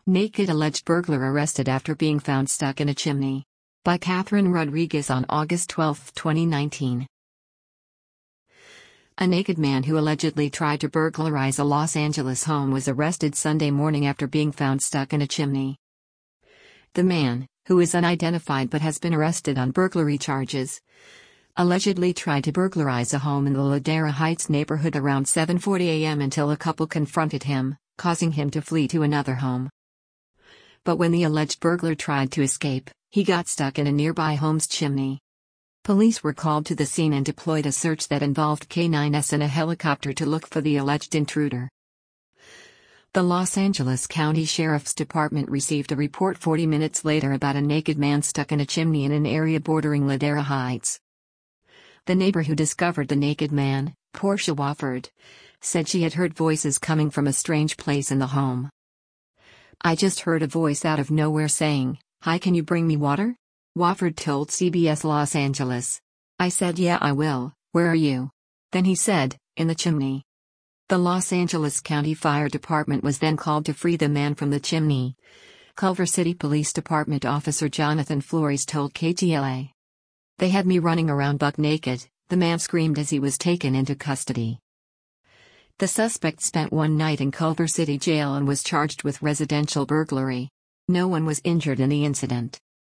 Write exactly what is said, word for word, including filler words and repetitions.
Naked alleged burglar arrested after being found stuck in a chimney. By Catherine Rodriguez on August twelfth, twenty nineteen. A naked man who allegedly tried to burglarize a Los Angeles home was arrested Sunday morning after being found stuck in a chimney. The man, who is unidentified but has been arrested on burglary charges, allegedly tried to burglarize a home in the Ladera Heights neighborhood around seven forty a m until a couple confronted him, causing him to flee to another home. But when the alleged burglar tried to escape, he got stuck in a nearby home's chimney. Police were called to the scene and deployed a search that involved K nine S and a helicopter to look for the alleged intruder. The Los Angeles County Sheriff's Department received a report forty minutes later about a naked man stuck in a chimney in an area bordering Ladera Heights. The neighbor who discovered the naked man, Portia Wofford, said she had heard voices coming from a strange place in the home. "I just heard a voice out of nowhere saying, 'Hi, can you bring me water?'" Wofford told C B S Los Angeles. "I said, 'Yeah, I will. Where are you?' Then he said, 'In the chimney.'" The Los Angeles County Fire Department was then called to free the man from the chimney. Culver City Police Department Officer Jonathan Flores told K T L A. "They had me running around buck naked," the man screamed as he was taken into custody. The suspect spent one night in Culver City Jail and was charged with residential burglary. No one was injured in the incident.